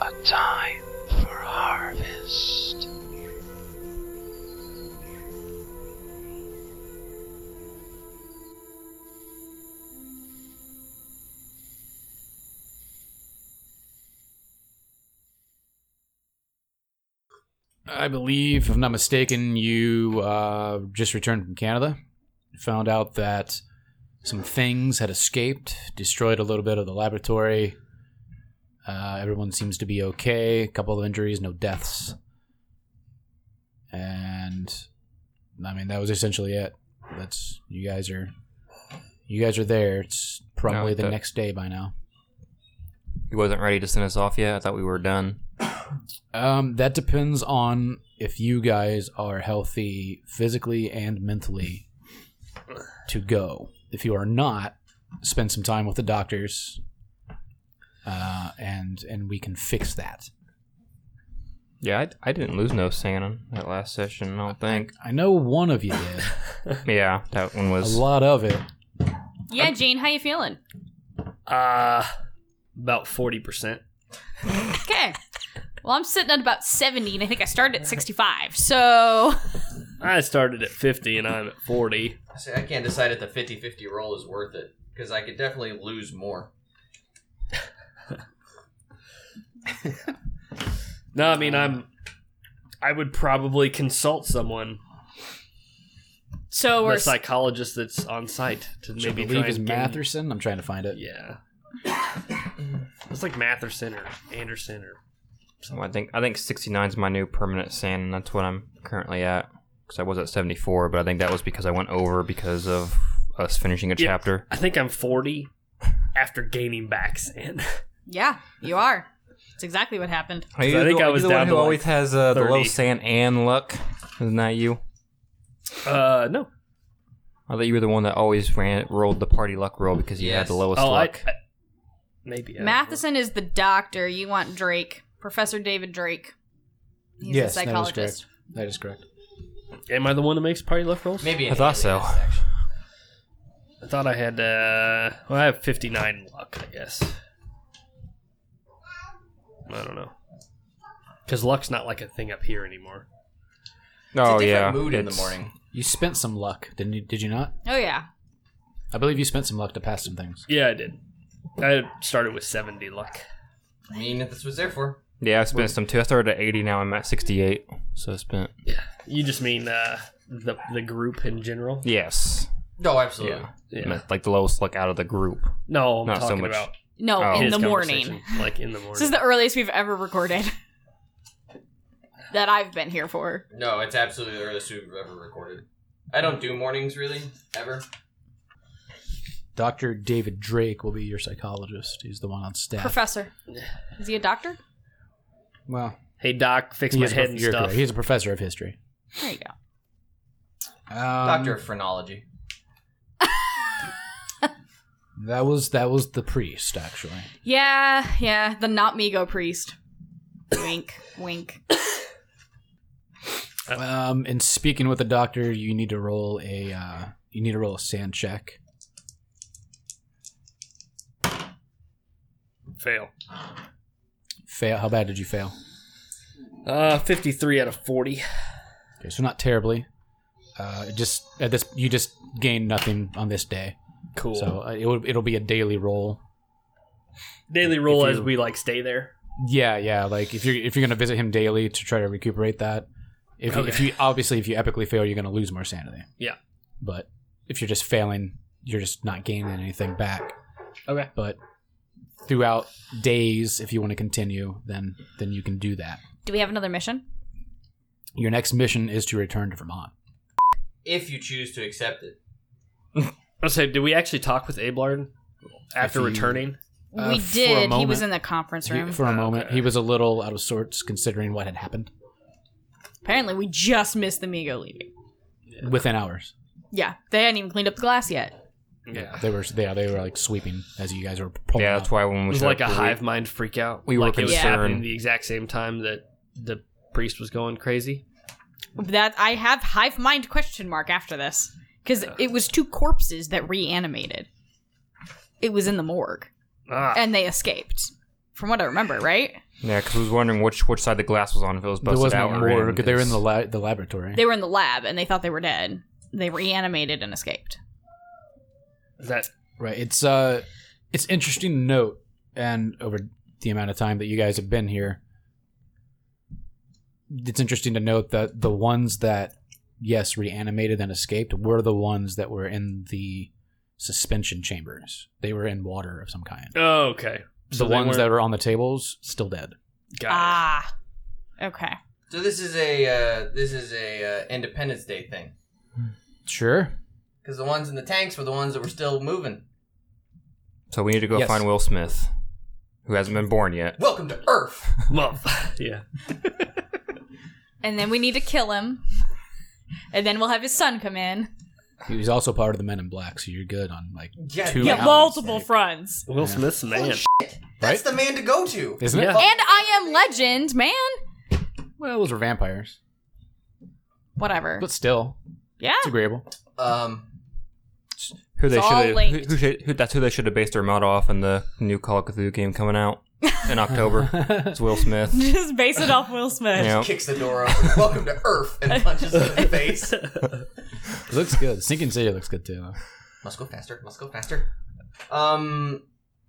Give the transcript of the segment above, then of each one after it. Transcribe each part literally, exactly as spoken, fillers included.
time for harvest. I believe, if I'm not mistaken, you uh, just returned from Canada. Found out that some things had escaped, destroyed a little bit of the laboratory. Uh, everyone seems to be okay. A couple of injuries, no deaths. And, I mean, that was essentially it. That's, you guys are, you guys are there. It's probably No, the that- next day by now. He wasn't ready to send us off yet. I thought we were done. Um, that depends on if you guys are healthy physically and mentally to go. If you are not, spend some time with the doctors, uh, and and we can fix that. Yeah, I, I didn't lose no sand that last session, I don't think. I know one of you did. Yeah, that one A was... lot of it. Yeah, Jane, how you feeling? Uh, about forty percent. Okay. Well, I'm sitting at about seventy, and I think I started at sixty-five, so... I started at fifty, and I'm at forty. I say I can't decide if the fifty-fifty roll is worth it, because I could definitely lose more. No, I mean, I'm... I would probably consult someone, So we're... a psychologist that's on site, to Which I maybe believe try is and gain- Matherson. I'm trying to find it. Yeah. It's like Matherson or Anderson or... So I think I think sixty-nine is my new permanent sand, and that's what I'm currently at. Because I was at seventy-four, but I think that was because I went over because of us finishing a Yeah. chapter. I think I'm forty after gaining back sand. Yeah, you are. That's exactly what happened. Are you I think the, I are was you the down one who to, like, always has uh, the low thirty. sand and luck? Isn't that you? Uh, no. I thought you were the one that always ran rolled the party luck roll because you had Yes. the lowest Oh, I, luck. I... Maybe. I don't know. Matheson is the doctor. You want Drake. Professor David Drake. He's Yes, a that is psychologist. correct. That is correct. Am I the one that makes party luck rolls? Maybe I an thought so. alias, actually. I thought I had, uh... Well, I have fifty-nine luck, I guess. I don't know. Because luck's not like a thing up here anymore. Oh It's a different yeah, mood in the it's- morning. You spent some luck, didn't you? Did you not? Oh, yeah. I believe you spent some luck to pass some things. Yeah, I did. I started with seventy luck. I mean, that's what it's there for. Yeah, I spent some too. I started at eighty. Now I'm at sixty-eight. So I spent. Yeah. You just mean uh, the the group in general? Yes. No, absolutely. Yeah. Meant, like the lowest luck out of the group. No, I'm Not so talking much. about No, Oh. in his the morning. conversation, Like in the morning. This is the earliest we've ever recorded. That I've been here for. No, it's absolutely the earliest we've ever recorded. I don't do mornings, really, ever. Doctor David Drake will be your psychologist. He's the one on staff. Professor. Is he a doctor? Well, Hey, Doc, fix he my is a head prof- and you're stuff. correct. He's a professor of history. There you go. Um, Doctor of Phrenology. That was that was the priest, actually. Yeah, yeah, the not Migo priest. Wink, wink. Um, and speaking with the doctor, you need to roll a uh, you need to roll a sand check. Fail. Fail. How bad did you fail? Uh, fifty-three out of forty. Okay, so not terribly. Uh, it just at this you just gained nothing on this day. Cool. So uh, it will it'll be a daily roll. Daily roll if as you- we like stay there. Yeah, yeah. Like if you're if you're gonna visit him daily to try to recuperate that, if you, if Okay. you obviously if you epically fail, you're gonna lose more sanity. Yeah. But if you're just failing, you're just not gaining anything back. Okay. But throughout days, if you want to continue, then then you can do that. Do we have another mission? Your next mission is to return to Vermont. If you choose to accept it. Let's say, did we actually talk with Abelard after you- returning? Uh, we for a did. He moment. was in the conference He- room. for a Oh, moment, okay. he was a little out of sorts considering what had happened Apparently, we just missed the Migo leaving. within hours. Yeah, they hadn't even cleaned up the glass yet. Yeah. They were they, they were like sweeping as you guys were pulling Yeah, out. that's why when It we was showed like a up, we- hive mind freak out. we were like it was concerned. happening the exact same time that the priest was going crazy. That I have hive mind question mark after this because it was two corpses that reanimated. It was in the morgue, Ah, and they escaped from what I remember, right? Yeah, because I was wondering which which side the glass was on, if it was There busted wasn't out or more. in, They were in the 'cause- la- the laboratory. They were in the lab, and they thought they were dead. They reanimated and escaped. Is that Right. It's uh, it's interesting to note, and over the amount of time that you guys have been here, it's interesting to note that the ones that yes reanimated and escaped were the ones that were in the suspension chambers. They were in water of some kind. Oh, okay. The they ones weren't- that were on the tables still dead. Got Ah. Okay. So this is a uh, this is a uh, Independence Day thing. Sure. Because the ones in the tanks were the ones that were still moving. So we need to go Yes. find Will Smith, who hasn't been born yet. Welcome to Earth. it. Well, yeah. And then we need to kill him. And then we'll have his son come in. He was also part of the Men in Black, so you're good on like Yeah, two yeah, rounds. multiple fronts. Will Smith's the man. Holy shit. That's Right? the man to go to. Isn't it? Yeah. And I Am Legend, man. Well, those were vampires, Whatever. but still, Yeah. it's agreeable. Um, Who they It's all should have? Who, linked. who should, who, that's who they should have based their model off in the new Call of Cthulhu game coming out in October. It's Will Smith. Just base it off Will Smith. Yeah. kicks the door open. Welcome to Earth, and punches him in the face. It looks good. Sinking City looks good too. Must go faster. Must go faster. Um,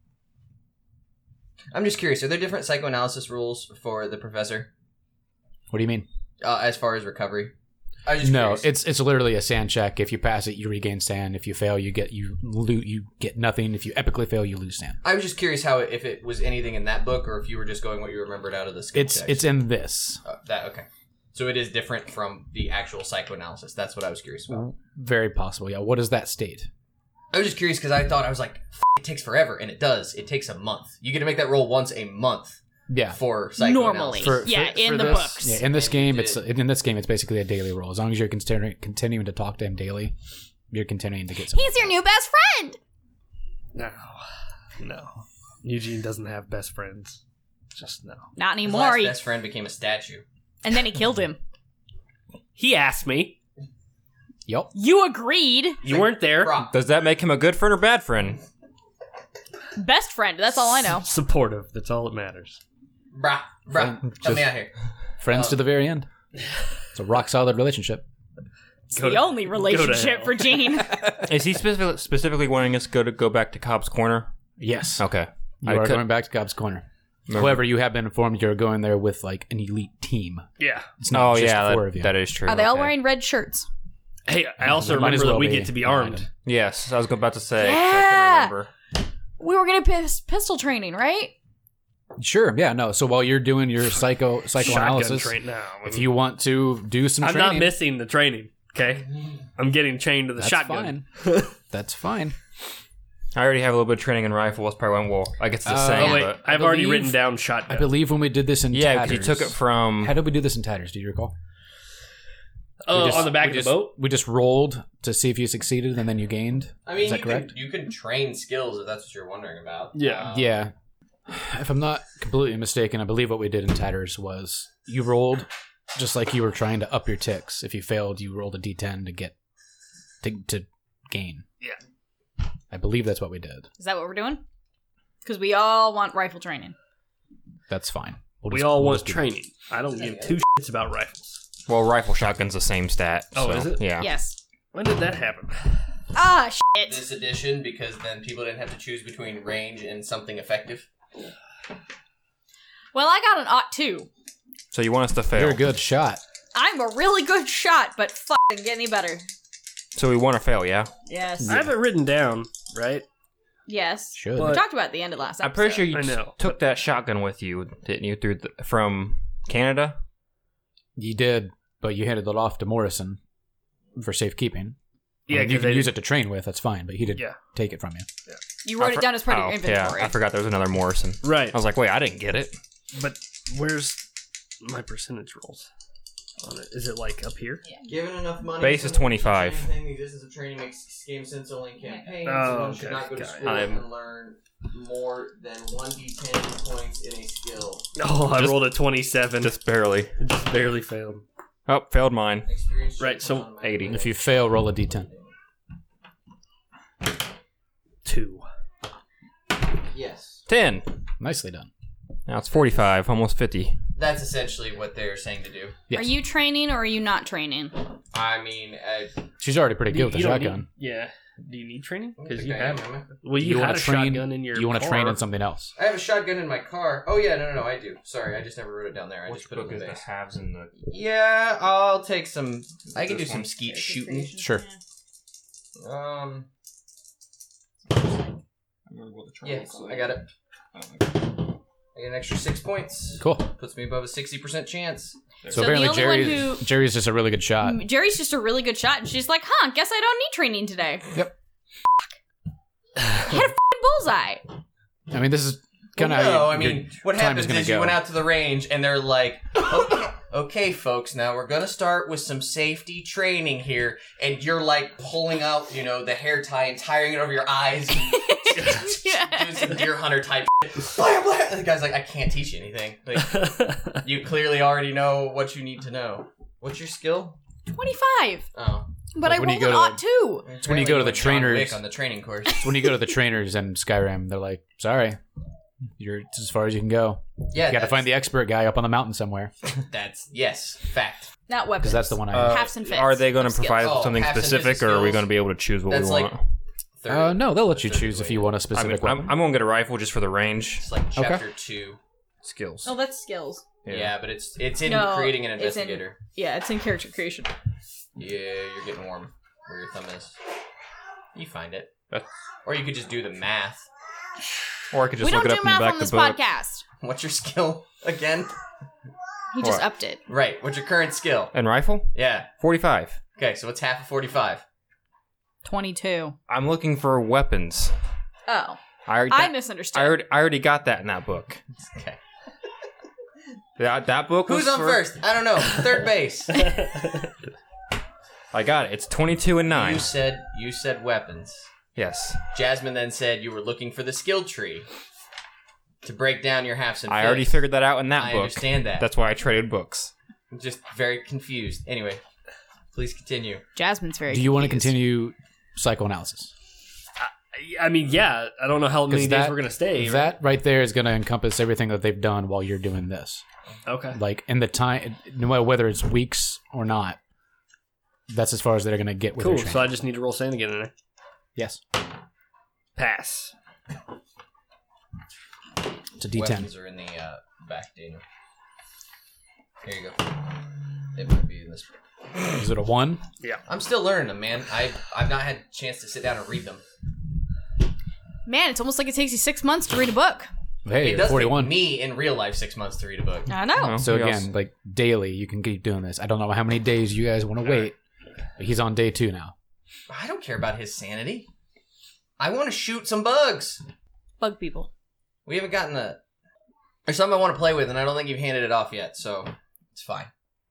I'm just curious. Are there different psychoanalysis rules for the professor What do you mean? uh, as far as recovery? I was just No, curious. it's it's literally a sand check. If you pass it, you regain sand. If you fail, you get you lo- you get nothing. If you epically fail, you lose sand. I was just curious how if it was anything in that book, or if you were just going what you remembered out of the skill It's text. it's in this. Uh, that okay. So it is different from the actual psychoanalysis. That's what I was curious about. Very possible. Yeah. What does that state? I was just curious because I thought I was like, F- it takes forever, and it does. It takes a month. You get to make that roll once a month Yeah. for psychoanalysis. Normally. For- Yeah, for- in for the this- books. Yeah, in this And game, you it's did. in this game, it's basically a daily roll. As long as you're continuing continuing to talk to him daily, you're continuing to get some. He's your new best friend. No. No. Eugene doesn't have best friends. Just no. Not His anymore. last He- best friend became a statue. and then he killed him. He asked me. Yep. You agreed. You weren't there. Brock. Does that make him a good friend or bad friend? Best friend. That's all I know. S- supportive. That's all that matters. Brah, brah, Friend, help me just- out here. Friends Oh. to the very end. It's a rock solid relationship. It's Go the to- only go to relationship hell. for Gene. Is he specific, specifically wanting us to go to go back to Cobb's Corner? Yes. Okay. You I are could- going back to Cobb's Corner. Remember- However, you have been informed you're going there with like an elite team. Yeah. It's not Oh just yeah, the four that, of you. that is true. Are they all Okay. wearing red shirts? Hey, I also There might as remember that well we be get to be behind armed. him. Yes, I was about to say. I Yeah. couldn't remember. We were gonna pis- pistol training, right? Sure. Yeah. No. So while you're doing your psycho Shotgun psychoanalysis, train now. if you want to do some I'm training, not missing the training. Okay. I'm getting chained to the that's shotgun. fine. That's fine. I already have a little bit of training in rifle. That's probably one. Well, I guess it's the Uh, same. Oh wait, but I've I already believe- written down I shotgun. believe when we did this in yeah, tatters, because you took it from. How did we do this in tatters? Do you recall? oh, We just- on the back we of just, the boat. We just rolled to see if you succeeded, and then you gained. I mean, Is that you correct? can you can train skills if that's what you're wondering about. Yeah. Um, Yeah. If I'm not completely mistaken, I believe what we did in tatters was you rolled just like you were trying to up your ticks. If you failed, you rolled a d ten to get to, to gain. Yeah. I believe that's what we did. Is that what we're doing? Because we all want rifle training. That's fine. We'll We just- all we'll want just do that. training. I don't give two shits about rifles. Well, rifle shotgun's the same stat. Oh, so, is it? Yeah. Yes. When did that happen? Ah, shit. This edition because then people didn't have to choose between range and something effective. Well, I got an ought two. So you want us to fail? You're a good shot. I'm a really good shot, but fucking get any better. So we want to fail, yeah? Yes. I have it written down, right? Yes. Should. We But- talked about it at the end of last episode. I'm pretty sure you I know, took that shotgun with you, didn't you? Through the, from Canada. You did, but you handed it off to Morrison for safekeeping. I Yeah, mean, you 'cause can they use did- it to train with. That's fine, but he did Yeah. take it from you. You wrote I it for- down as part of oh, your inventory. Yeah, I forgot there was another Morrison. Right. I was like, wait, I didn't get it. But where's my percentage rolls on it? Is it like up here? Given enough money, Base is someone twenty-five. can train anything. The existence of training makes game sense only in campaigns. Oh, One should okay, not go to got it. school I'm- and learn more than one d ten points in a skill. Oh, I Just- rolled a twenty-seven. Just barely. Just barely failed. Oh, failed mine. Experience Right, check so on my- eighty. If you fail, roll a d ten. Two. Yes. Ten. Nicely done. Now it's forty-five, almost fifty. That's essentially what they're saying to do. Yes. Are you training or are you not training? I mean, uh, She's already pretty good with the You don't shotgun. need- yeah. Do you need training? I Because think you I have. am, am I? Well, Do you, had wanna a train, shotgun in your. Do you want to train car. in something else? I have a shotgun in my car. Oh yeah, no, no, no, I do. Sorry, I just never wrote it down there. I just put it in the base. halves in the? Yeah, I'll take some. I can do This some one? skeet shooting. Sure. Um, yes, I got it. I get an extra six points. Cool. Puts me above a sixty percent chance. So, So the apparently only one Jerry, who- Jerry's just a really good shot. Mm, Jerry's just a really good shot, and she's like, huh, guess I don't need training today. Yep. I had a f***ing bullseye. I mean, this is kind of Well, how no, you, I mean, your what time happens is gonna is you go. went out to the range and they're like, okay, okay, folks, now we're gonna start with some safety training here, and you're like pulling out, you know, the hair tie and tying it over your eyes, doing some deer hunter type. Blah, blah. And the guy's like, I can't teach you anything. Like, you clearly already know what you need to know. What's your skill? twenty-five. Oh, But Like I when you rolled go an to ought the- too. It's when you go to the Apparently John trainers- Wick on the training course. It's when you go to the trainers in Skyrim, they're like, sorry, you're it's as far as you can go. Yeah, You got to that's- find the expert guy up on the mountain somewhere. That's yes, fact. Not weapons. Because that's the one I Uh, Halves and fits Are they going to of skills. provide Oh, something halves and specific, fits or of are we skills. going to be able to choose what That's we like want? third, Uh, no, they'll let you third choose if way. you want a I specific mean, I'm, weapon. I'm going to get a rifle just for the range It's like Okay. chapter two. skills. Oh, that's skills. Yeah. but it's it's in No, creating an it's in- investigator. Yeah, it's in character creation. Yeah, you're getting warm where your thumb is. You find it. That's- Or you could just do the math. Or I could just We look don't it do up in the math back on of this the book. podcast. What's your skill again? He just What? upped it. Right, what's your current skill? And rifle? Yeah. forty-five. Okay, so what's half of forty-five? twenty-two. I'm looking for weapons. Oh. I already, I that- misunderstood. I already, I already got that in that book. Okay. That, that book was Who's on for- first? I don't know. Third base. I got it. It's twenty-two and nine. You said you said weapons. Yes. Jasmine then said you were looking for the skill tree to break down your halves and I fifths. already figured that out in that I book. understand that. That's why I traded books. I'm just very confused. Anyway, please continue. Jasmine's very Do you want to confused. continue psychoanalysis? I mean, yeah. I don't know how many days that- we're gonna stay. right? That right there is going to encompass everything that they've done while you're doing this. Okay. Like in the time, no matter whether it's weeks or not, that's as far as they're going to get with Cool. their So I training. just need to roll sand again. And I Yes, pass. it's a D ten. Weapons are in the uh, back, Daniel. Here you go. It might be in this. Is it a one? I'm still learning them, man. I I've not had a chance to sit down and read them. Man, it's almost like it takes you six months to read a book. Hey, It you're does forty-one. take me in real life six months to read a book. I know. Oh, So we again, also- like daily, you can keep doing this. I don't know how many days you guys want to wait. But he's on day two now. I don't care about his sanity. I want to shoot some bugs. Bug people. We haven't gotten the. There's something I want to play with, and I don't think you've handed it off yet, so it's fine.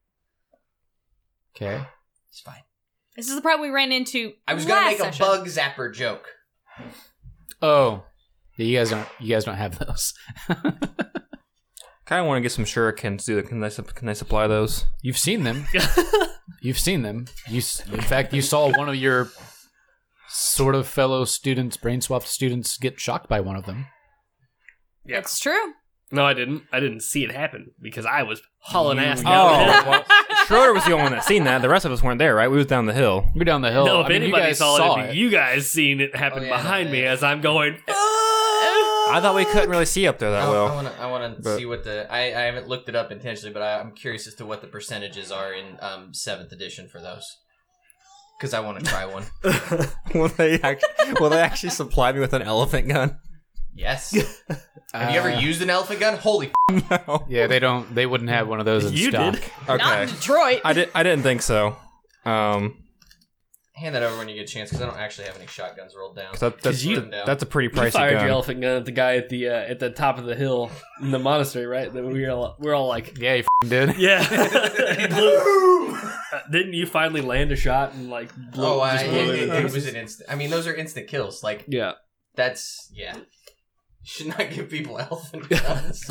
Okay. It's fine. This is the problem we ran into. I was gonna last make a session. bug zapper joke. Oh, yeah, you guys don't. You guys don't have those. Kind of want to get some shurikens. Do the, can I sup- can I supply those? You've seen them. You've seen them. You, s- in fact, you saw one of your sort of fellow students, brain swapped students, get shocked by one of them. Yeah. It's true. No, I didn't. I didn't see it happen because I was hauling You- ass Oh, down. well, Schroeder was the only one that seen that. The rest of us weren't there, right? We was down the hill. You're down the hill. No, if I mean, you anybody guys saw, saw it, it'd be you guys seeing it happen Oh, yeah, behind no, me yeah. as I'm going. I thought we couldn't really see up there that I, well. I want to. I want to But- see what the. I, I haven't looked it up intentionally, but I, I'm curious as to what the percentages are in um, seventh edition for those. Because I want to try one. will they actually, will they actually supply me with an elephant gun? Yes. Have you ever Uh, used an elephant gun? Holy. F- No. Yeah, they don't. They wouldn't have one of those in You stock. did. Not Okay. in Detroit. I did. I didn't think so. Um, Hand that over when you get a chance, because I don't actually have any shotguns rolled down. 'cause that, that's you- that's a pretty You pricey fired gun. your elephant gun at the guy at the uh, at the top of the hill in the monastery, right? That we were all, we we're all like, Yeah, you f***ing did. yeah. He blew- uh, didn't you finally land a shot and like blow? Oh, I, just it, blow it, it it was an instant. I mean, those are instant kills. Like yeah. that's yeah. You should not give people elephant guns.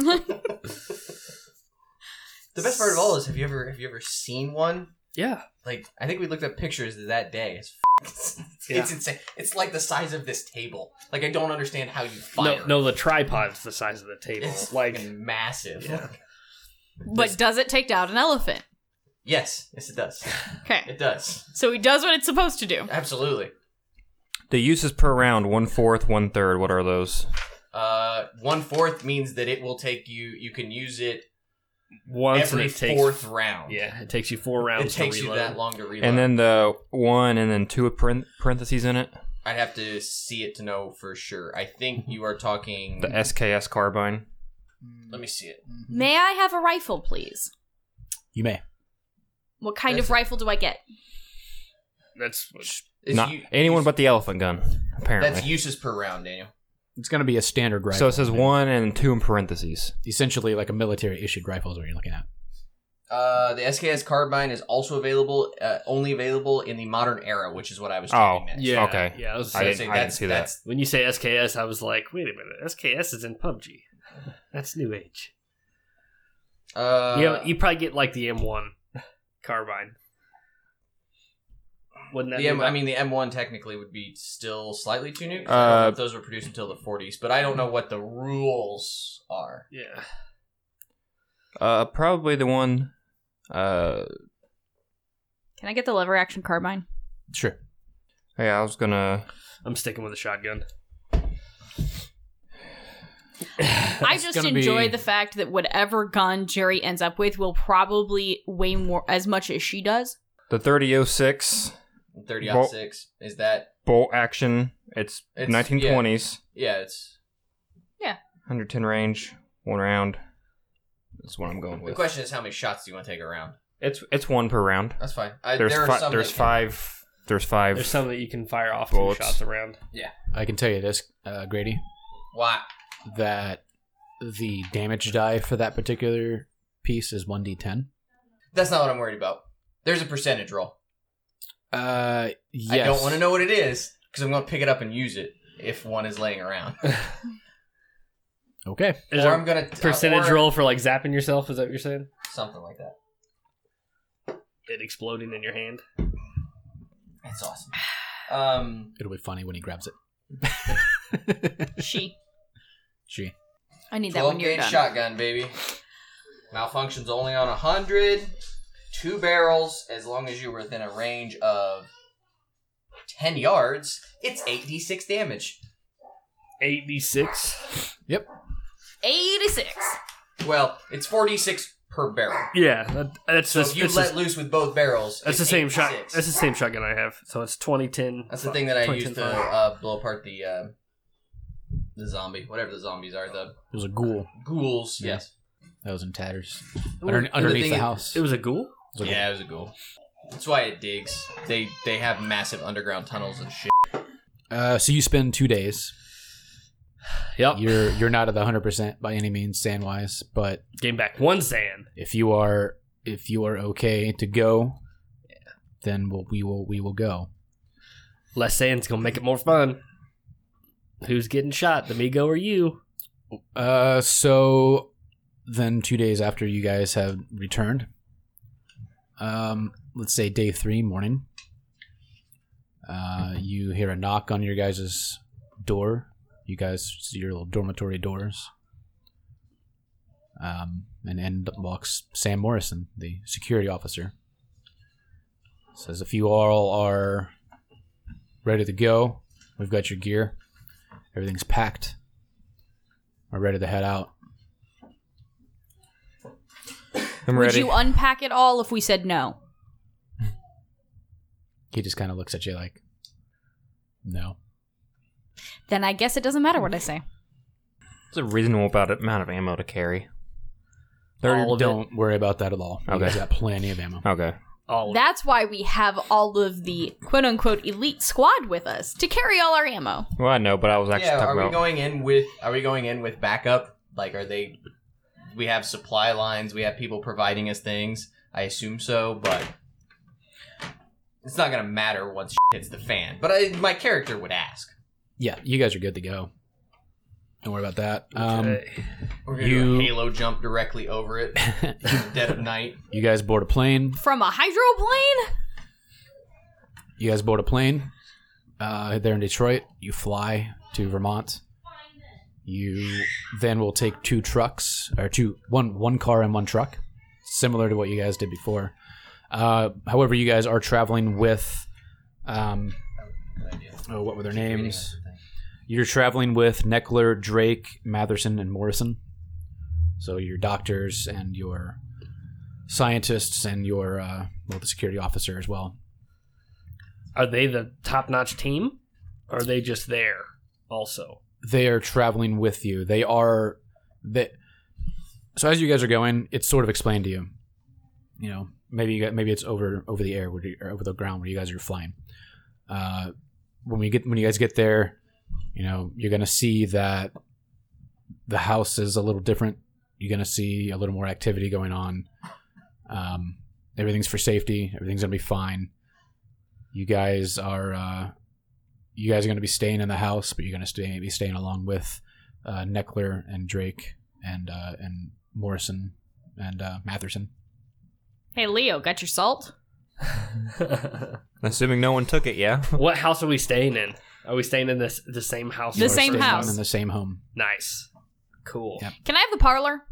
The best part of all is, have you ever have you ever seen one? Yeah. Like, I think we looked up pictures of that day. It's, f- Yeah. It's insane. It's like the size of this table. Like I don't understand how you fire. No, no, the tripod's the size of the table. It's like like massive. Yeah. But does it take down an elephant? Yes, yes, it does. Okay. It does. So he does what it's supposed to do. Absolutely. The uses per round: one fourth, one third. What are those? Uh, one fourth means that it will take you. You can use it once every and it takes fourth round. Yeah, it takes you four rounds. It takes to you reload. that long to reload. And then the one, and then two parenth- parentheses in it. I'd have to see it to know for sure. I think you are talking. The S K S carbine. Let me see it. May I have a rifle, please? You may. What kind That's- of rifle do I get? That's It's Not u- anyone use- but the elephant gun. Apparently. That's uses per round, Daniel. It's going to be a standard rifle. So it says one and two in parentheses. Essentially, like a military issued rifle is what you're looking at. Uh, the S K S carbine is also available, uh, only available in the modern era, which is what I was talking Oh, next. yeah. Okay. Yeah, I was I saying, didn't- I didn't see that. that's, when you say S K S, I was like, wait a minute, S K S is in P U B G. That's new age. Uh, yeah, you probably get like the M one carbine. Wouldn't that the be M, about- I mean, the M one technically would be still slightly too new. 'Cause I don't know Uh, if those were produced until the forties, but I don't know what the rules are. yeah. Uh, probably the one. Uh, Can I get the lever action carbine? Sure. yeah, I was gonna. I'm sticking with a shotgun. I It's just gonna enjoy be- the fact that whatever gun Jerry ends up with will probably weigh more as much as she does. The thirty oh six thirty Well- aught six is that? bolt action. It's, It's- nineteen twenties. Yeah, it's. one hundred ten range, one round. That's what I'm going The with. question is, how many shots do you want to take around? It's it's one per round. That's fine. I, There's there are fi- some there's that can- five. There's five. There's some that you can fire off Bullets. two shots around. I can tell you this, uh, Grady, Why? that the damage die for that particular piece is one d ten. That's not what I'm worried about. There's a percentage roll. Uh, yes. I don't want to know what it is because I'm going to pick it up and use it if one is laying around. Okay. Is or there I'm going a to percentage roll for like zapping yourself? Is that what you're saying? something like that. It exploding in your hand. That's awesome. Um, It'll be funny when he grabs it. She. She. I need that twelve when you're gauge done. shotgun, baby. Malfunction's only on one hundred. Two barrels, as long as you're within a range of ten yards, it's eight d six damage. eighty-six. Yep. eighty-six. Well, it's four d six per barrel. Yeah, that, that's So the, if you that's, let the, loose with both barrels, that's the it's same eight d shot. six. That's the same shotgun I have. So it's twenty ten. That's the thing that I twenty, used ten, to five. uh, blow apart the uh, the zombie, whatever the zombies are, the It was a ghoul ghouls. Yeah. Yes. that was in tatters Ooh, Under, and the underneath thing the is- house. It was a ghoul. It was a Yeah, it was a ghoul. That's why it digs. They they have massive underground tunnels and shit. ghoul. Uh, so you spend two days. Yep. You're you're not at the hundred percent by any means sand wise, but Game back one sand. if you are if you are okay to go, then we'll, we will we will go. Less sand's gonna make it more fun. Who's getting shot, the Migo or you? Uh, so then two days after you guys have returned, um, let's say day three morning, uh, you hear a knock on your guys' door. You guys see your little dormitory doors. Um, and in walks Sam Morrison, the security officer. Says, if you all are ready to go, we've got your gear. Everything's packed. We're ready to head out. I'm Would ready. you unpack it all if we said no? He just kind of looks at you like, no. Then I guess it doesn't matter what I say. It's a reasonable about amount of ammo to carry. All of it. Don't worry about that at all. You Okay. guys got plenty of ammo. Okay. All of That's why we have all of the quote unquote elite squad with us to carry all our ammo. Well, I know, but I was actually Yeah, are talking we about. going in with are we going in with backup? Like are they we have supply lines, we have people providing us things. I assume so, but it's not going to matter once shit hits the fan. But I, my character would ask. Yeah, you guys are good to go. Don't worry about that. Um, Okay. We're going to You- do a halo jump directly over it in the dead of night. you guys board a plane. From a hydroplane? You guys board a plane. uh, there in Detroit. You fly to Vermont. You then will take two trucks, or two one one car and one truck, similar to what you guys did before. Uh, however, you guys are traveling with, um, oh, what were their names? You're traveling with Neckler, Drake, Matherson, and Morrison. So your doctors and your scientists and your uh, well, the security officer as well. Are they the top-notch team? Or are they just there also? They are traveling with you. They are they, so as you guys are going, it's sort of explained to you. You know, maybe you got, maybe it's over over the air where you, or over the ground where you guys are flying. Uh, when we get when you guys get there, you know, you're gonna see that the house is a little different. You're gonna see a little more activity going on. Um, everything's for safety. Everything's gonna be fine. You guys are. Uh, You guys are going to be staying in the house, but you're going to stay be staying along with uh, Neckler and Drake and uh, and Morrison and uh, Matherson. Hey, Leo, got your salt? Assuming no one took it, yeah. What house are we staying in? Are we staying in this the same house? The or same staying house. in the same home. Nice. Cool. Yep. Can I have the parlor?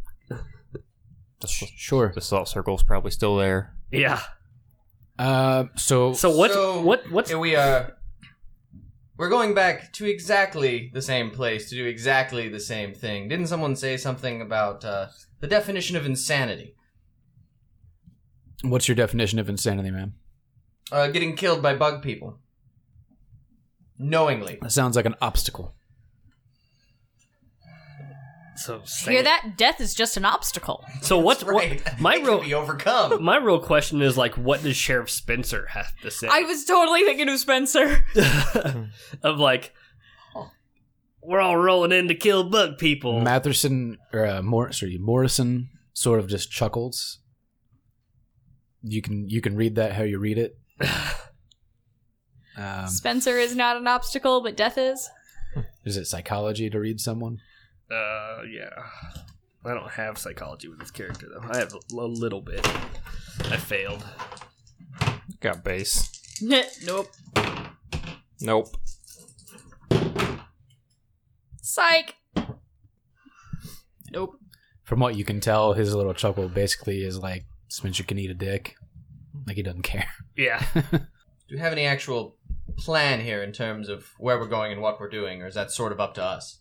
Sure. The salt circle's probably still there. Yeah. Uh, so So what? So, what? What's? Here we are. We're going back to exactly the same place to do exactly the same thing. Didn't someone say something about uh, the definition of insanity? what's your definition of insanity, man? Uh, getting killed by bug people. Knowingly. That sounds like an obstacle. So Hear that? Death is just an obstacle. So what's That's right. what? My It real can be overcome. my real question is like, what does Sheriff Spencer have to say? I was totally thinking of Spencer. of like, we're all rolling in to kill bug people. Matherson or uh, Mor- sorry, Morrison sort of just chuckles. You can you can read that how you read it. Um, Spencer is not an obstacle, but death is. is it psychology to read someone? Uh, yeah. I don't have psychology with this character though. I have a little bit. I failed. Got base. Nope. Nope. Psych. Nope. From what you can tell, his little chuckle basically is like Spencer can eat a dick. Like he doesn't care. Yeah. Do we have any actual plan here in terms of where we're going and what we're doing, or is that sort of up to us?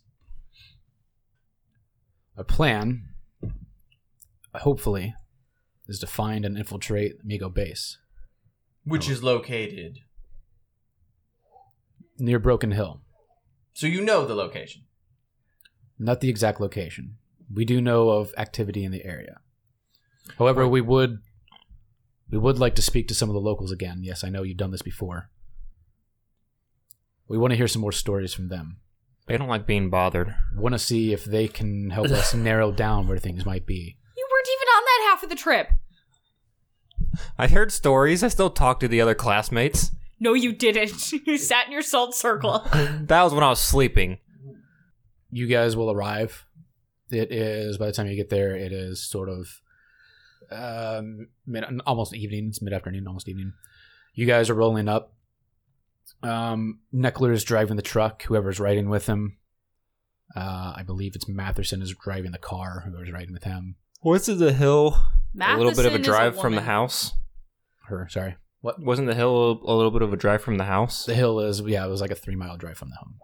A plan, hopefully, is to find and infiltrate Amigo base Which is located. near Broken Hill. So you know the location. Not the exact location. We do know of activity in the area. However, we would we would like to speak to some of the locals again. Yes, I know you've done this before. We want to hear some more stories from them. They don't like being bothered. We want to see if they can help us narrow down where things might be. You weren't even on that half of the trip. I heard stories. I still talk to the other classmates. No, you didn't. You sat in your salt circle. That was when I was sleeping. You guys will arrive. It is, by the time you get there, it is sort of um, mid, almost evening. It's mid-afternoon, almost evening. You guys are rolling up. Um, Neckler is driving the truck, whoever's riding with him. Uh, I believe it's Matherson is driving the car, whoever's riding with him. What's the hill? a little bit of a Matheson is drive from the woman. house. Her, sorry. What? Wasn't the hill a little bit of a drive from the house? The hill is, yeah, it was like a three-mile drive from the home.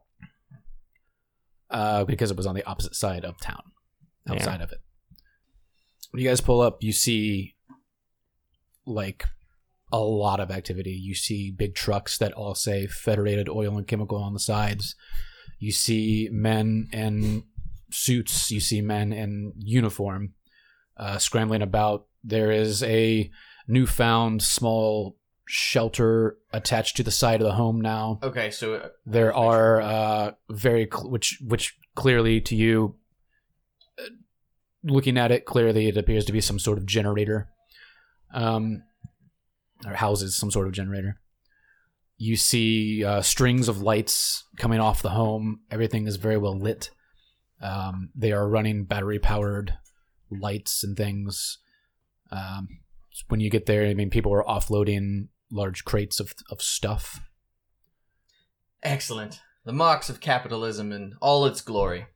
Uh, because it was on the opposite side of town, outside of it. When you guys pull up, you see, like, a lot of activity. You see big trucks that all say Federated Oil and Chemical on the sides. You see men in suits. You see men in uniform uh, scrambling about. There is a newfound small shelter attached to the side of the home now. Okay, so uh, There are uh, very cl- which which clearly to you, uh, looking at it clearly, it appears to be some sort of generator. Um. Or houses some sort of generator. You see uh, strings of lights coming off the home. Everything is very well lit. Um, they are running battery-powered lights and things. Um, when you get there, I mean, people are offloading large crates of of stuff. Excellent. The marks of capitalism in all its glory.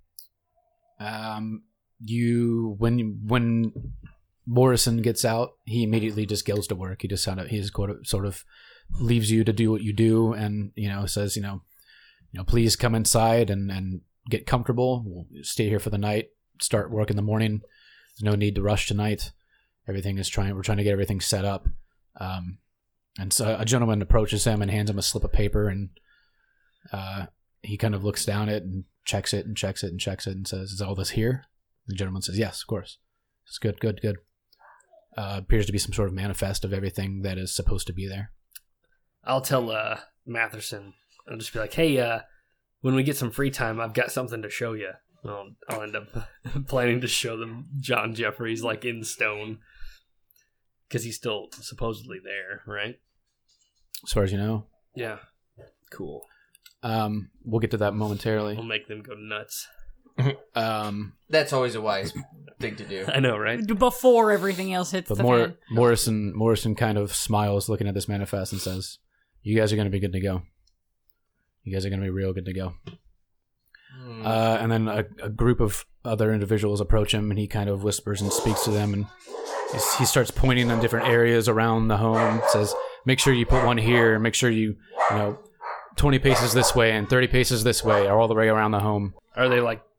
Um, you when when Morrison gets out, he immediately just goes to work. He just sort of he's sort of leaves you to do what you do, and you know says you know, you know please come inside and and get comfortable. We'll stay here for the night. Start work in the morning. There's no need to rush tonight. Everything is trying. We're trying to get everything set up. Um, and so a gentleman approaches him and hands him a slip of paper, and uh, he kind of looks down it and checks it and checks it and checks it and says, "Is all this here?" The gentleman says, "Yes, of course." It's good, good, good. Uh, appears to be some sort of manifest of everything that is supposed to be there. I'll tell uh, Matherson. I'll just be like, hey, uh, when we get some free time, I've got something to show you. I'll, I'll end up planning to show them John Jeffries, like, in stone. Because he's still supposedly there, right? As far as you know. Yeah. Cool. Um, we'll get to that We'll momentarily. make them go nuts. Um, That's always a wise thing to do. I know, right? Before everything else hits but the Mor- fan. Morrison Morrison kind of smiles looking at this manifest and says, "You guys are going to be good to go. You guys are going to be real good to go." Hmm. Uh, and then a, a group of other individuals approach him, and he kind of whispers and speaks to them, and he's, he starts pointing on different areas around the home. Says, "Make sure you put one here. Make sure you, you know, twenty paces this way and thirty paces this way, or all the way around the home." Are they like...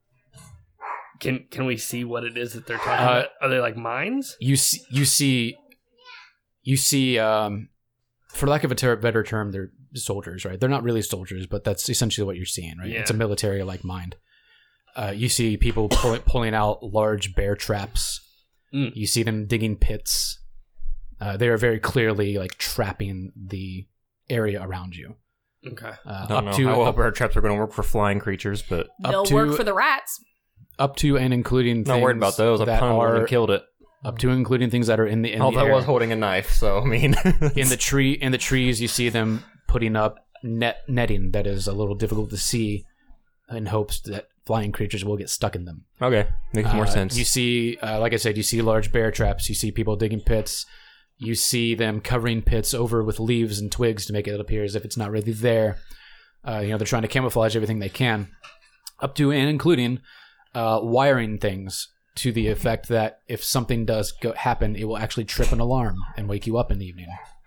Can can we see what it is that they're talking Uh, about? Are they like mines? You see, you see, you see. Um, for lack of a ter- better term, they're soldiers, right? They're not really soldiers, but that's essentially what you're seeing, right? Yeah. It's a military-like mind. Uh, you see people pull- pulling out large bear traps. Mm. You see them digging pits. Uh, they are very clearly like trapping the area around you. Okay. Uh, I don't up know to how well up, bear traps are going to work for flying creatures, but up They'll to- work for the rats. up to and including not worried things about those. I that punned one are and killed it. up to and including things that are in the in Although the I air. was holding a knife, so I mean, in the tree in the trees you see them putting up net netting that is a little difficult to see in hopes that flying creatures will get stuck in them. okay, makes more Uh, sense. You see, uh, like I said, you see large bear traps. You see people digging pits. You see them covering pits over with leaves and twigs to make it appear as if it's not really there. Uh, you know, they're trying to camouflage everything they can, up to and including uh, wiring things to the effect that if something does go- happen, it will actually trip an alarm and wake you up in the evening.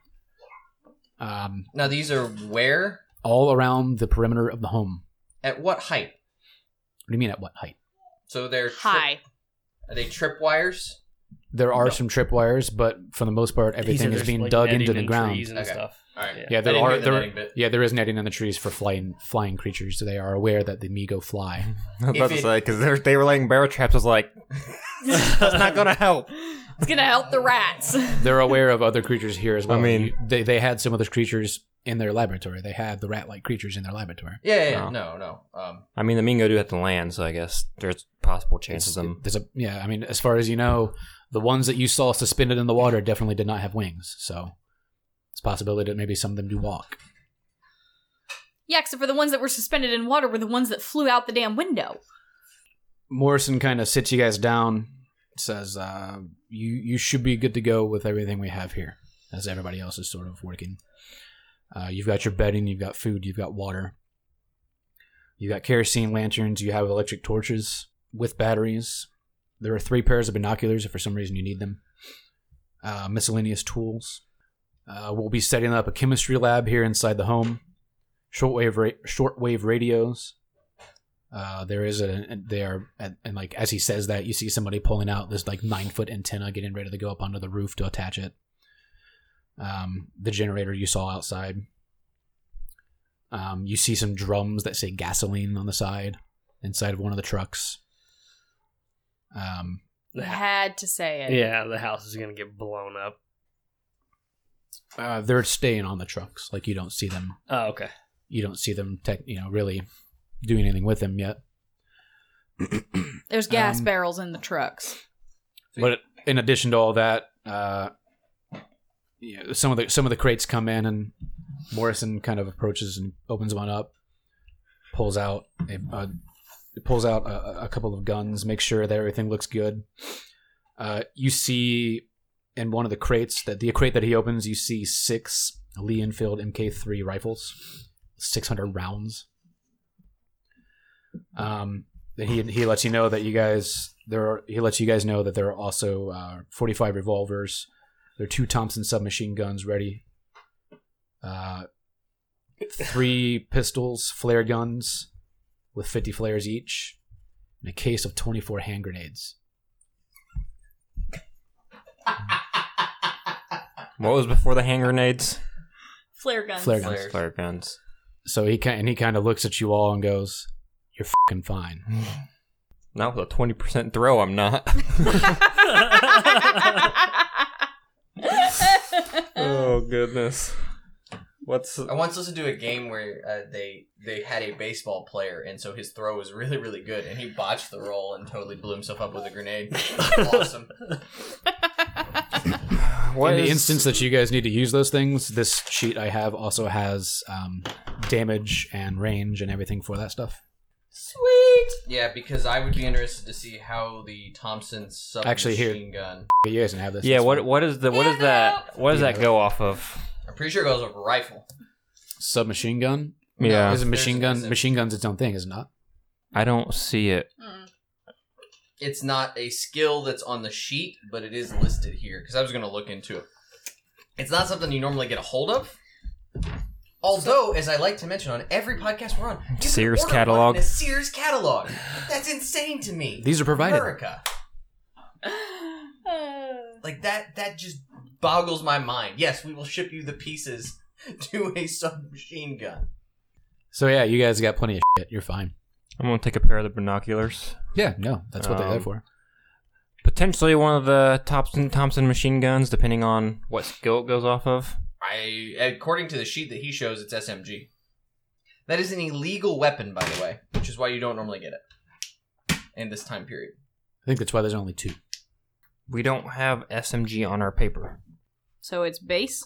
Um, Now, these are where? all around the perimeter of the home. At what height? What do you mean at what height? So they're trip- High. Are they tripwires? There are No. some tripwires, but for the most part, These everything are is just, being like, dug netting into the and ground. trees and Okay. stuff. All right. Yeah. Yeah, I there didn't are hear the there, netting bit. yeah, there is netting in the trees for flying flying creatures. So they are aware that the Migo fly. I was about if to it- say because they were laying bear traps. I was like, that's not going to help. It's gonna help the rats. They're aware of other creatures here as well. I mean- You- they they had some of those creatures in their laboratory. They had the rat-like creatures in their laboratory. Yeah, yeah, yeah. No. no, no. Um, I mean, the Mingo do have to land, so I guess there's possible chances of them. There's a yeah. I mean, as far as you know, the ones that you saw suspended in the water definitely did not have wings. So it's a possibility that maybe some of them do walk. Yeah, except for the ones that were suspended in water were the ones that flew out the damn window. Morrison kind of sits you guys down, says, uh, "You you should be good to go with everything we have here." As everybody else is sort of working. Uh, you've got your bedding, you've got food, you've got water. You've got kerosene lanterns, you have electric torches with batteries. There are three pairs of binoculars if for some reason you need them. Uh, miscellaneous tools. Uh, we'll be setting up a chemistry lab here inside the home. Shortwave ra- shortwave radios. Uh, there is a they are and, and like as he says that you see somebody pulling out this like nine foot antenna, getting ready to go up onto the roof to attach it. Um, the generator you saw outside. Um, you see some drums that say gasoline on the side, inside of one of the trucks. Um, You The ha- had to say it. yeah, the house is gonna get blown up. uh, they're staying on the trucks, like you don't see them. Oh, okay. You don't see them, tech, you know, really doing anything with them yet. There's gas Um, barrels in the trucks. But in addition to all that, uh, you know, some of the some of the crates come in, and Morrison kind of approaches and opens one up, pulls out a, uh, pulls out a, a couple of guns, makes sure that everything looks good. Uh, you see in one of the crates that the crate that he opens, you see six Lee Enfield M K three rifles, six hundred rounds. Um, then he he lets you know that you guys there are, he lets you guys know that there are also uh, forty-five revolvers. There are two Thompson submachine guns ready. Uh, three pistols, flare guns with fifty flares each, and a case of twenty-four hand grenades. What was before the hand grenades? Flare guns. Flare guns. Flare. Flare guns. So he kind and he kind of looks at you all and goes, "You're fucking fine." Not with a twenty percent throw, I'm not. Oh, goodness. What's... I once listened to a game where uh, they they had a baseball player, and so his throw was really, really good, and he botched the roll and totally blew himself up with a grenade. Awesome. What In the is- instance that you guys need to use those things, this sheet I have also has um, damage and range and everything for that stuff. Sweet. Yeah, because I would be interested to see how the Thompson submachine Actually, here- gun. You guys can have this. Yeah, This what one. what is the what is that what does Yeah. that go off of? I'm pretty sure it goes with a rifle. Submachine gun? Yeah. Is a machine There's- gun? there's a- Machine gun's its own thing, is it not? I don't see it. Mm. It's not a skill that's on the sheet, but it is listed here because I was going to look into it. It's not something you normally get a hold of. Although, as I like to mention on every podcast we're on, you can Sears order one catalog. in a Sears catalog. That's insane to me. These are provided. America. Like that that just boggles my mind. Yes, we will ship you the pieces to a submachine gun. So yeah, you guys got plenty of shit. You're fine. I'm gonna take a pair of the binoculars. Yeah, no, that's what they're there Um, for. Potentially one of the Thompson Thompson machine guns, depending on what skill it goes off of. I according to the sheet that he shows, it's S M G. That is an illegal weapon, by the way, which is why you don't normally get it in this time period. I think that's why there's only two. We don't have S M G on our paper. So it's base?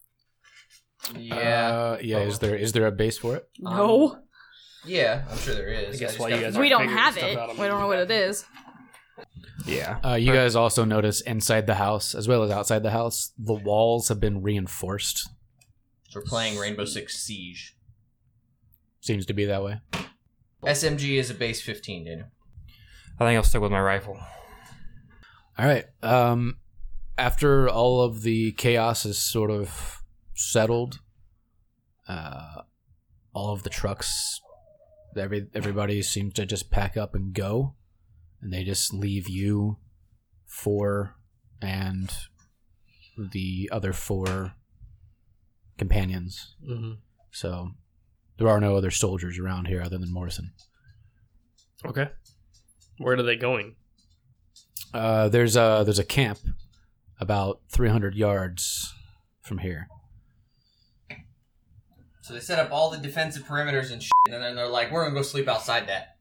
Yeah. Uh, yeah. Is there is there a base for it? No. Yeah, I'm sure there is. I guess just while got- you guys we aren't don't figuring have stuff it. out, I'm We gonna don't know do what that. it is. Yeah. Uh, you guys also notice inside the house, as well as outside the house, the walls have been reinforced. So we're playing Rainbow Six Siege. Seems to be that way. S M G is a base fifteen, Daniel. I think I'll stick with my rifle. All right. Um, after all of the chaos is sort of settled, uh, all of the trucks, every everybody seems to just pack up and go, and they just leave you four and the other four companions. Mm-hmm. So there are no other soldiers around here other than Morrison. Okay. Where are they going? Uh, there's a there's a camp about three hundred yards from here. So they set up all the defensive perimeters and shit, and then they're like, we're gonna go sleep outside that.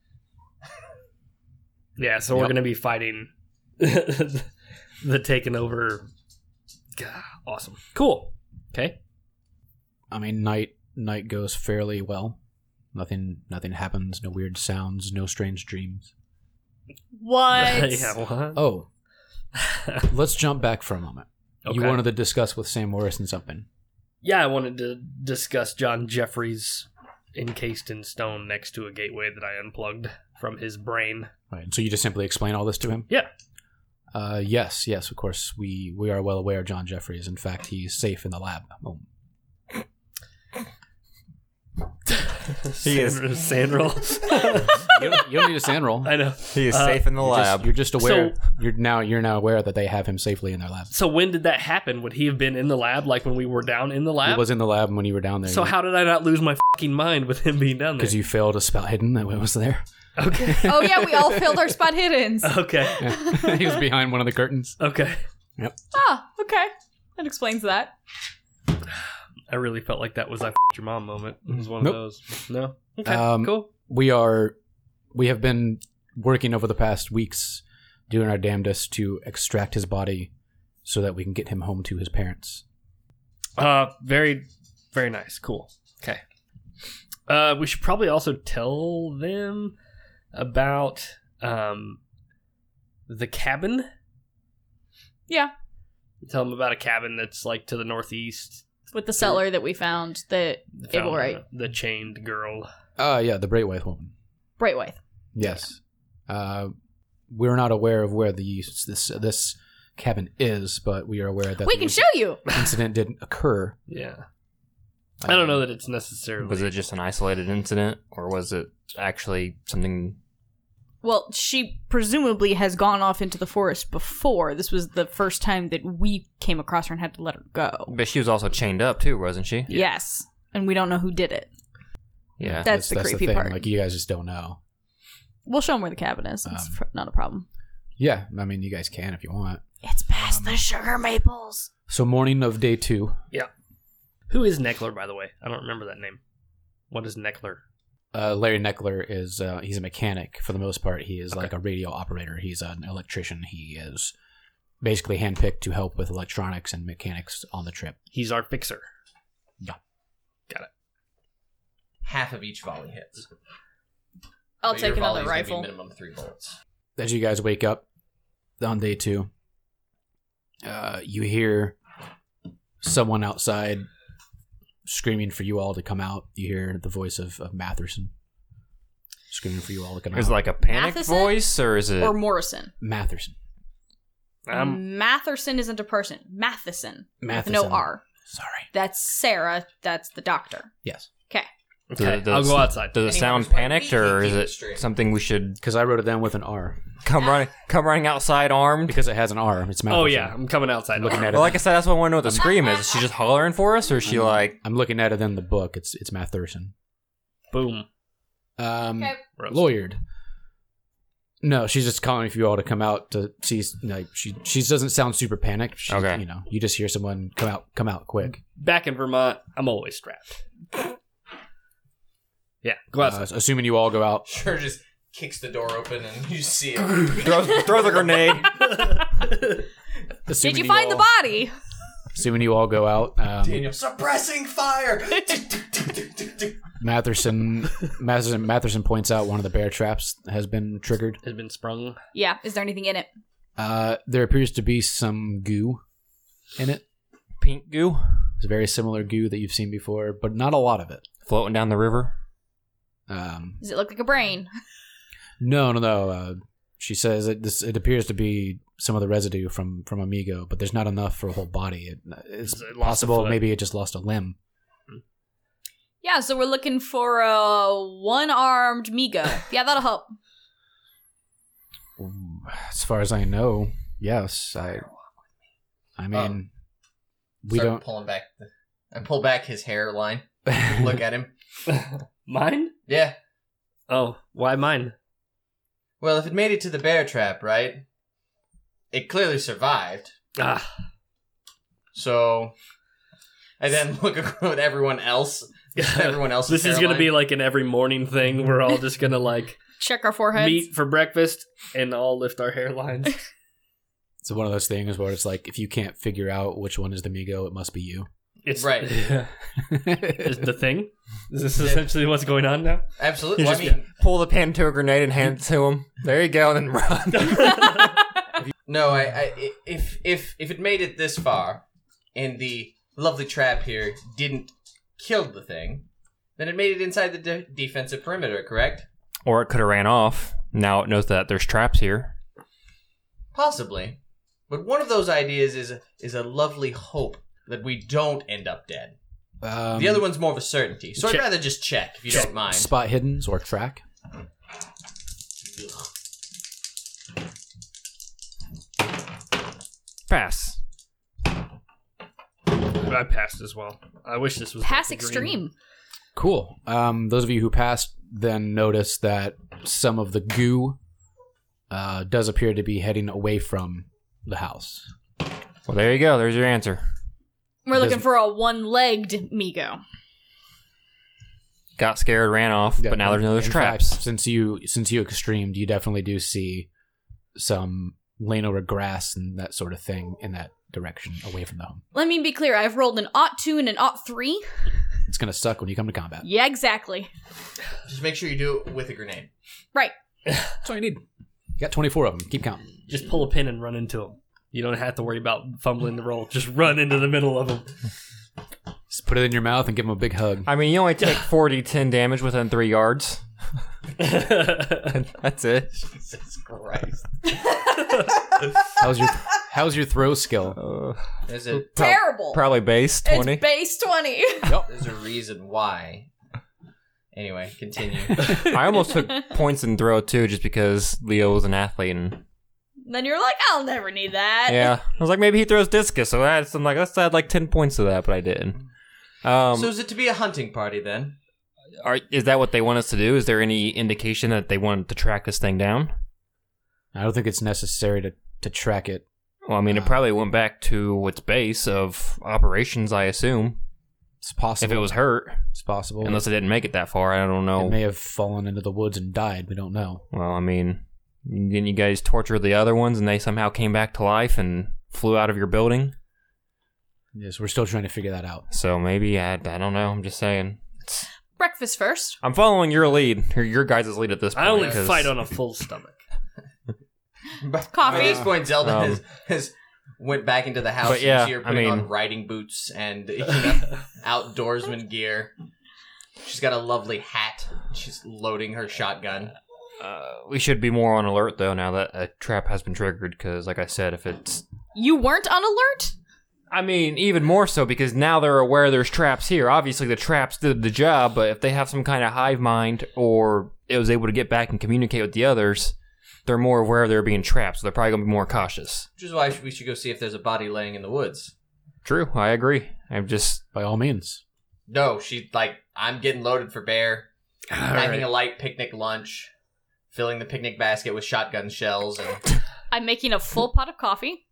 Yeah, so we're Yep. going to be fighting the taken over. God, awesome. Cool. Okay. I mean, night night goes fairly well. Nothing nothing happens. No weird sounds. No strange dreams. What? yeah, what? Oh, let's jump back for a moment. Okay. You wanted to discuss with Sam Morrison something. Yeah, I wanted to discuss John Jeffries encased in stone next to a gateway that I unplugged from his brain. Right. So you just simply explain all this to him. Yeah. Uh, yes, yes. Of course, we we are well aware of John Jeffries. In fact, he's safe in the lab. Oh. He is- Sandro. You don't, you don't need a sand roll. I know. He is Uh, safe in the You're lab. just, you're just aware. So- you're now you're now aware that they have him safely in their lab. So when did that happen? Would he have been in the lab like when we were down in the He lab? was in the lab when you were down there. So how did I not lose my fucking mind with him being down there? Because you failed a spell hidden that was there. Okay. Oh yeah, we all filled our spot hiddens. Okay. Yeah. He was behind one of the curtains. Okay. Ah, okay. That explains that. I really felt like that was I f***ed your mom moment. It was one Nope. of those. No? Okay, Um, cool. We are, we have been working over the past weeks, doing our damnedest to extract his body, so that we can get him home to his parents. Uh, very, very nice. Cool. Okay. Uh, we should probably also tell them about um the cabin. Yeah. Tell them about a cabin that's like to the northeast. With the settler that we found, the Found Able Right. The chained girl. Uh, yeah, the Braithwaite woman. Brightwaith. Yes. Uh, we're not aware of where the this this cabin is, but we are aware that We the can show you! incident didn't occur. Yeah. I don't know that it's necessarily. Was it just an isolated incident, or was it actually something? Well, she presumably has gone off into the forest before. This was the first time that we came across her and had to let her go. But she was also chained up too, wasn't she? Yes. And we don't know who did it. Yeah. That's the creepy thing. part. Like, you guys just don't know. We'll show them where the cabin is. It's Um, pr- not a problem. Yeah, I mean, you guys can if you want. It's past the sugar maples. So, morning of day two. Who is Neckler, by the way? I don't remember that name. What is Neckler? Uh, Larry Neckler is uh, he's a mechanic for the most part. He is like a radio operator. He's an electrician. He is basically handpicked to help with electronics and mechanics on the trip. He's our fixer. Half of each volley hits. I'll But your take another volley's gonna be rifle. Minimum three bullets. As you guys wake up on day two, uh, you hear someone outside screaming for you all to come out. You hear the voice of, of Matherson screaming for you all to come Is out. it like a panic Matheson? voice, or is it? Or Morrison. Matherson. Um, Matherson isn't a person. Matheson. With Matheson. no R. Sorry. That's Sarah. That's the doctor. Yes. Okay. okay, Does it- I'll does- go outside. Does it Anyone sound who's like, panicked, "We or can't is keep it it straight." something we should Because I wrote it down with an R. come running, come running outside armed? Because it has an R. It's Matherson. Oh, yeah. I'm coming outside. I'm looking at it. Well, like I said, that's what I want to know what the scream is. Is she just hollering for us, or is she like? I'm looking at it in the book. It's it's Matherson. Boom. Um, Okay. Roast. Lawyered. No, she's just calling for you all to come out to see. Like she, she doesn't sound super panicked. She, Okay. You know, you just hear someone come out, come out quick. Back in Vermont, I'm always strapped. Yeah, go Uh, outside. assuming you all go out. Sure, just kicks the door open and you see it. throws, throws a grenade. Assuming Did you find all, the body? Assuming you all go out. Um, Daniel, suppressing fire. Matherson, Matherson, Matherson points out one of the bear traps has been triggered. Has been sprung. Yeah. Is there anything in it? Uh, there appears to be some goo in it. Pink goo It's a very similar goo that you've seen before, but not a lot of it. floating down the river. Um, Does it look like a brain? no, no, no. Uh, she says it, this, it appears to be some of the residue from, from Amigo, but there's not enough for a whole body. It, it's It lost a possible foot. maybe it just lost a limb. Yeah, so we're looking for a one-armed Migo. Yeah, that'll help. As far as I know, yes. I, I mean, Um, we Start don't. pulling back. The, I pull back his hairline. Look at him. Mine? Yeah. Oh, why mine? Well, if it made it to the bear trap, right? It clearly survived. Ah, So, I then look at everyone else. Everyone else. this is gonna be like an every morning thing. We're all just gonna like Check our foreheads. meet for breakfast and all lift our hairlines. It's one of those things where it's like if you can't figure out which one is the Migo, it must be you. It's Right. Is the thing? Is this essentially what's going on now? Absolutely. You Well, just I mean, pull the pan to a grenade and hand it to him. There you go, and then run. no. I, I. If if if it made it this far, and the lovely trap here didn't kill the thing, then it made it inside the de- defensive perimeter. Correct? Or it could have ran off. Now it knows that there's traps here. Possibly. But one of those ideas is is a lovely hope that we don't end up dead. Um, The other one's more of a certainty. So check- I'd rather just check if you don't mind. spot hiddens or track. Pass. I passed as well. I wish this was Pass like the green. extreme. Cool. Um, those of you who passed then notice that some of the goo uh, does appear to be heading away from the house. Well, there you go. There's your answer. We're looking Doesn't- for a one-legged Migo. Got scared, ran off, but now there's no there's In traps. fact, since you since you extremed, you definitely do see some laying over grass and that sort of thing in that direction, away from the home. Let me be clear. I've rolled an ought two and an ought three. It's gonna suck when you come to combat. Yeah, exactly. Just make sure you do it with a grenade. Right. That's all you need. You got twenty-four of them. Keep counting. Just pull a pin and run into them. You don't have to worry about fumbling the roll. Just run into the middle of them. Just put it in your mouth and give him a big hug. I mean, you only take forty ten damage within three yards. That's it. Jesus Christ. How's your How's your throw skill? Uh, There's a, Terrible. probably base twenty. It's base twenty. there's a reason why. Anyway, continue. I almost took points in throw too, just because Leo was an athlete, and Then you're like, I'll never need that. yeah, I was like, maybe he throws discus, so that's, I'm like, let's add like ten points to that, but I didn't. Um, So is it to be a hunting party then? are, is that what they want us to do? Is there any indication that they want to track this thing down? I don't think it's necessary to, to track it. Well, I mean, it probably went back to its base of operations, I assume. It's possible. If it was hurt, it's possible. unless it didn't make it that far, I don't know. It may have fallen into the woods and died. We don't know. Well, I mean, didn't you guys torture the other ones and they somehow came back to life and flew out of your building? Yes, we're still trying to figure that out. So maybe, I, I don't know, I'm just saying. Breakfast first. I'm following your lead, or your guys' lead at this point. I only 'cause- fight on a full stomach. Coffee. At this point, Zelda Um, has, has went back into the house but yeah, and she's I putting mean- on riding boots and you know, outdoorsman gear. She's got a lovely hat. She's loading her shotgun. Uh, we should be more on alert, though, now that a trap has been triggered, because, like I said, if it's... You weren't on alert? I mean, even more so, because now they're aware there's traps here. Obviously, the traps did the job, but if they have some kind of hive mind, or it was able to get back and communicate with the others, they're more aware they're being trapped, so they're probably going to be more cautious. Which is why we should go see if there's a body laying in the woods. True, I agree. I'm just... By all means. No, she, like, I'm getting loaded for bear, All packing right. a light picnic lunch, filling the picnic basket with shotgun shells, and I'm making a full pot of coffee.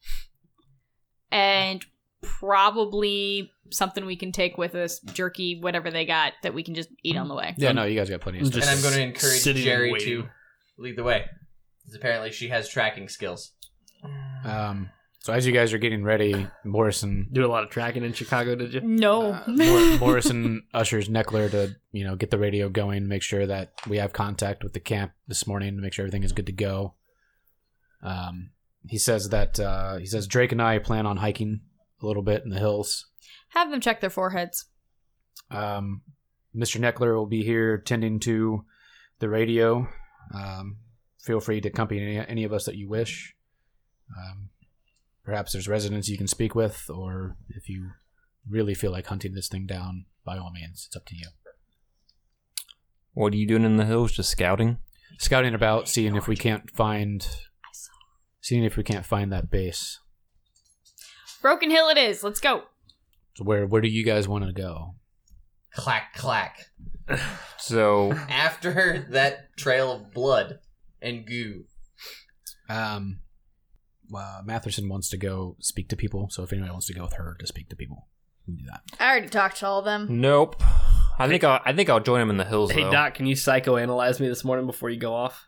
And probably something we can take with us, jerky, whatever they got, that we can just eat on the way. Yeah, no, you guys got plenty of I'm stuff. just- and I'm going to encourage sitting and Jerry waiting. to lead the way. Because apparently she has tracking skills. Um, so as you guys are getting ready, Morrison Do a lot of tracking in Chicago, did you? No. uh, Mor- Morrison ushers Neckler to you know get the radio going, make sure that we have contact with the camp this morning, make sure everything is good to go. Um, he says that uh, he says Drake and I plan on hiking a little bit in the hills. Have them check their foreheads. Um, Mister Neckler will be here tending to the radio. Um, feel free to accompany any, any of us that you wish. Um, perhaps there's residents you can speak with, or if you really feel like hunting this thing down, by all means, it's up to you. What are you doing in the hills? Just scouting? Scouting about, seeing if we can't find, seeing if we can't find that base. Broken Hill it is. Let's go. So where where do you guys want to go? Clack, clack. So, After that trail of blood and goo. Um, uh, Matherson wants to go speak to people, so if anyone wants to go with her to speak to people, we can do that. I already talked to all of them. nope. I think I'll, I think I'll join him in the hills, Hey, though. Doc, can you psychoanalyze me this morning before you go off?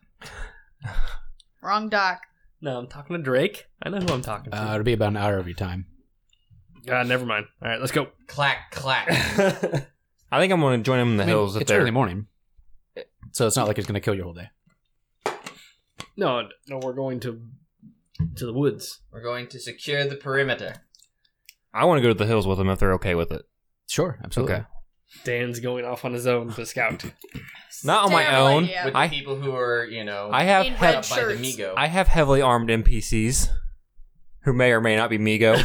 Wrong doc. No, I'm talking to Drake. I know who I'm talking to. Uh, it'll be about an hour of your time. Ah, never mind. All right, let's go. Clack, clack. I think I'm going to join him in the I mean, hills. if it's they're- early morning, so it's not like it's going to kill your whole day. no, no, we're going to to the woods. We're going to secure the perimeter. I want to go to the hills with them if they're okay with it. Sure, absolutely. Okay. Dan's going off on his own to scout. Not on my Terrible own. idea. With the I- people who are, you know, I have In hev- red up by the shirts. Migo. I have heavily armed N P Cs who may or may not be Migo.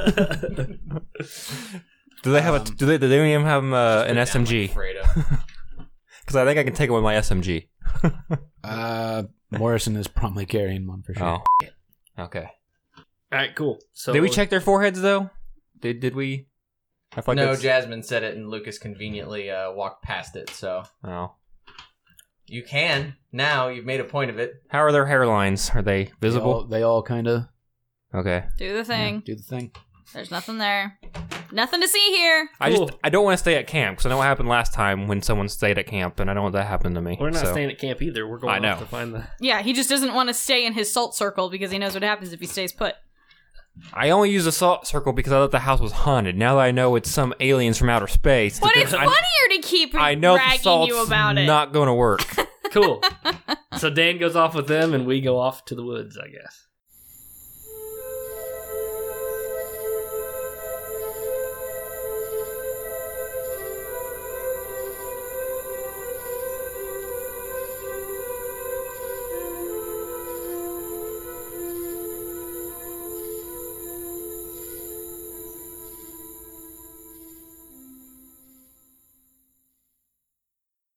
Do they have a? Um, Do they? Do they even have uh, an Put S M down G? like Fredo. Because I think I can take it with my S M G. Uh, Morrison is probably carrying one for sure. Oh. Okay. All right, cool. So Did we check their foreheads though? Did Did we? I feel like no, that's- Jasmine said it, and Lucas conveniently uh, walked past it. So Oh. you can now. You've made a point of it. How are their hairlines? Are they They all, visible? they all kind of Okay. Do the thing. do the thing. There's nothing there. Nothing to see here. I Cool. just I don't want to stay at camp because I know what happened last time when someone stayed at camp, and I don't want that to happen to me. We're not so. staying at camp either. We're going I know. off to find the. Yeah, he just doesn't want to stay in his salt circle because he knows what happens if he stays put. I only use a salt circle because I thought the house was haunted. Now that I know it's some aliens from outer space, But it's I, funnier to keep I know the bragging salt's you about it. not going to work. Cool. So Dan goes off with them, and we go off to the woods, I guess.